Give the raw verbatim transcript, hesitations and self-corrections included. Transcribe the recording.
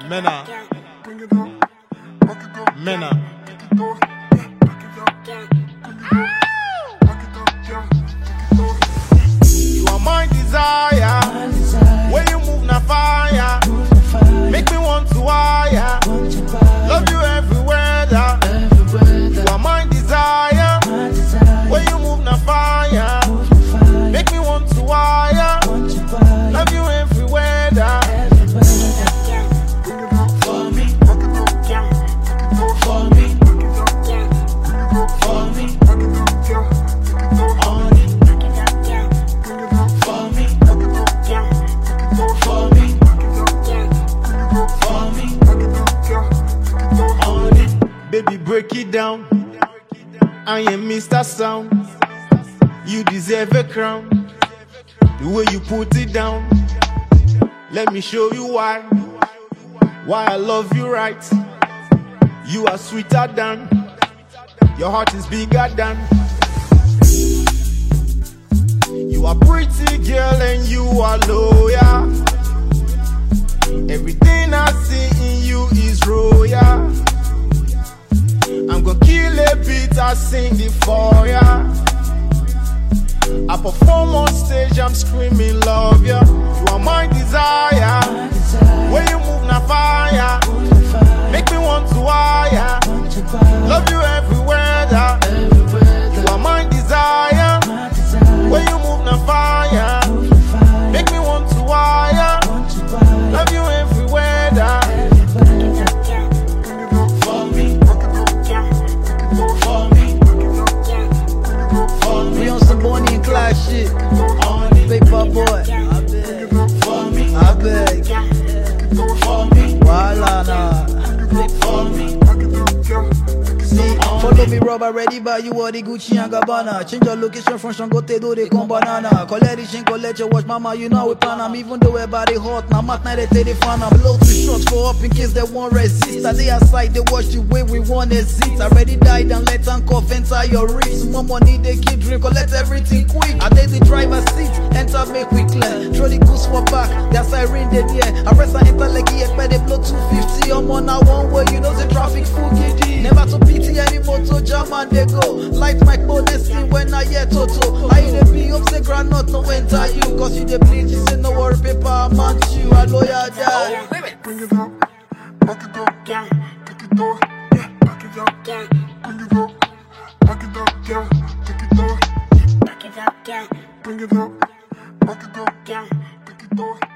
Mena. Mena. You are my desire. When you move na fire, make me want to wire. Love you everywhere. You are my desire. When you move na fire, make me want to wire. Love you everywhere. For me, for me, for me, on it. For me, for me, for me, on it. Baby, break it down. I am Mister Sound. You deserve a crown. The way you put it down. Let me show you why. Why I love you right. You are sweeter than. Your heart is bigger than. You are pretty girl and you are loyal. Everything I see in you is royal. I'm gonna kill a beat, I sing it for ya. I perform on stage, I'm screaming love ya. You are my desire. When you move na fire, make me want to wire. Love you everywhere. You are my desire. When you move na fire, make me want to wire. Love you everywhere. For me, for me, for me, We on some Bonnie and Clyde shit. on it. Paper boy, I beg, For me, I beg. for me, Voila, nah. for me, See, follow me, Rob, ready by you all the Gucci and Gabbana. Change your location from Shangote to the con banana. Collect the shin, collect your watch, mama, you know we plan 'em. Even though everybody hot, now mat night they take the fan. I'm below two shots for up in case they won't resist. I lay aside, they watch the way we want exit. I already died and let them cough enter your wrist. More money they keep drink, collect everything quick. I take the driver's seat, enter make we clear. Throw the goose for back, their siren they near. Arrest and enter like he expect they blow two fifty. I'm on a one way, you know the traffic full giddy. Never to pity anymore, to jam and they go. Light my bonus when I hear Toto. I the be up say grand not to enter you. Cause you the bleach, you say no worry paper, I'm on you. I lawyer die. Bring it up, back it up, yeah, take it up, yeah, back it up, yeah, bring it up, back it up, yeah, take it up, back it up, yeah, bring it up, back it up, yeah, take it up.